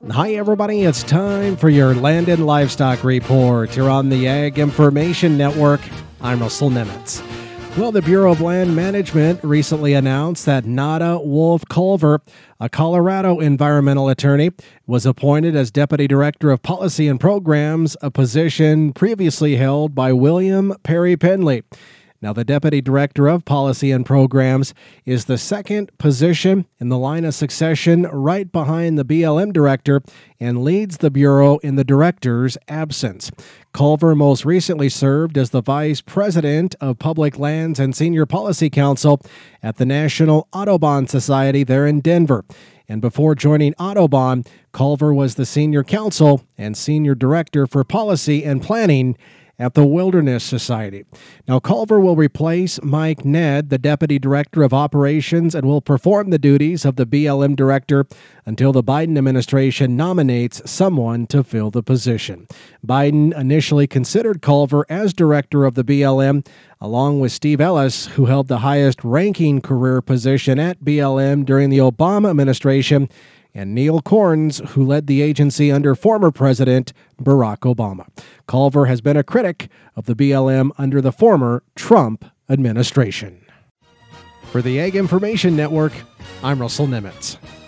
Hi, everybody. It's time for your Land and Livestock Report. You're on the Ag Information Network. I'm Russell Nemitz. Well, the Bureau of Land Management recently announced that Nada Wolf Culver, a Colorado environmental attorney, was appointed as Deputy Director of Policy and Programs, a position previously held by William Perry Penley. Now, the Deputy Director of Policy and Programs is the second position in the line of succession right behind the BLM Director and leads the Bureau in the Director's absence. Culver most recently served as the Vice President of Public Lands and Senior Policy Council at the National Audubon Society there in Denver. And before joining Audubon, Culver was the Senior Counsel and Senior Director for Policy and Planning at the Wilderness Society. Now, Culver will replace Mike Ned, the Deputy Director of Operations, and will perform the duties of the BLM Director until the Biden administration nominates someone to fill the position. Biden initially considered Culver as Director of the BLM, along with Steve Ellis, who held the highest-ranking career position at BLM during the Obama administration, and Neil Corns, who led the agency under former President Barack Obama. Culver has been a critic of the BLM under the former Trump administration. For the Ag Information Network, I'm Russell Nemitz.